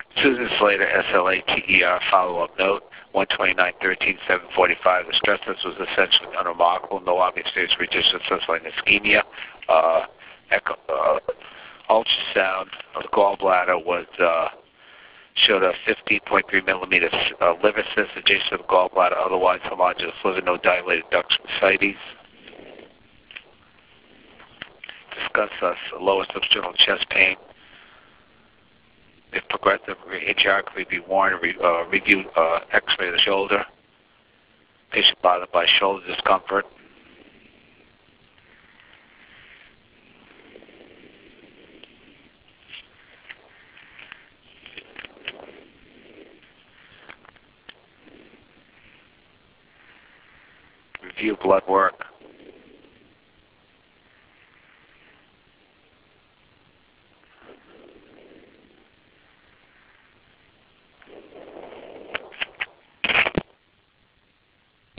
Susan Slater, SLATER, follow-up note, 129-13-745. The stress test was essentially unremarkable. No obvious states of reduced suspect ischemia. Ultrasound of the gallbladder was showed a 15.3 millimeters liver cyst adjacent to the gallbladder, otherwise homogeneous liver, no dilated ducts ascites. Discuss lower substernal chest pain. If progressive, angiography be warned, review X-ray of the shoulder. Patient bothered by shoulder discomfort. Review blood work.